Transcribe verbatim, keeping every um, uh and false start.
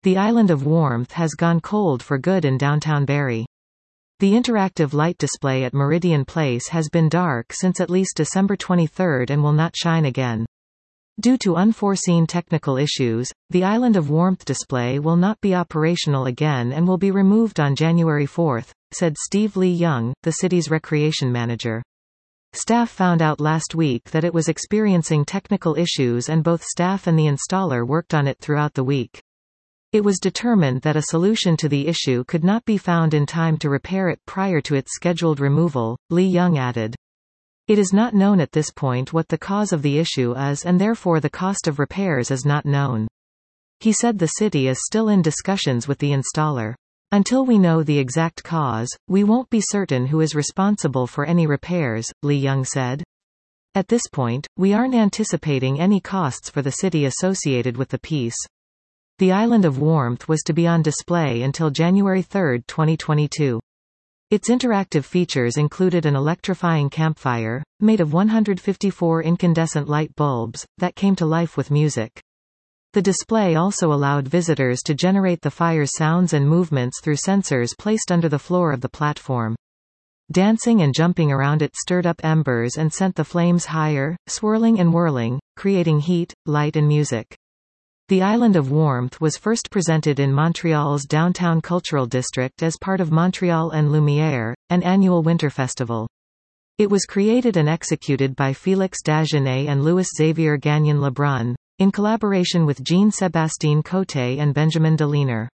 The island of warmth has gone cold for good in downtown Barrie. The interactive light display at Meridian Place has been dark since at least December twenty-third and will not shine again. Due to unforeseen technical issues, the Island of Warmth display will not be operational again and will be removed on January fourth, said Steve Lee Young, the city's recreation manager. Staff found out last week that it was experiencing technical issues and both staff and the installer worked on it throughout the week. It was determined that a solution to the issue could not be found in time to repair it prior to its scheduled removal, Lee Young added. It is not known at this point what the cause of the issue is and therefore the cost of repairs is not known. He said the city is still in discussions with the installer. Until we know the exact cause, we won't be certain who is responsible for any repairs, Lee Young said. At this point, we aren't anticipating any costs for the city associated with the piece. The Island of Warmth was to be on display until January third, twenty twenty-two. Its interactive features included an electrifying campfire, made of one hundred fifty-four incandescent light bulbs, that came to life with music. The display also allowed visitors to generate the fire's sounds and movements through sensors placed under the floor of the platform. Dancing and jumping around it stirred up embers and sent the flames higher, swirling and whirling, creating heat, light and music. The Island of Warmth was first presented in Montreal's Downtown Cultural District as part of Montreal en Lumière, an annual winter festival. It was created and executed by Félix Dagenet and Louis-Xavier Gagnon Lebrun, in collaboration with Jean-Sébastien Coté and Benjamin Deliner.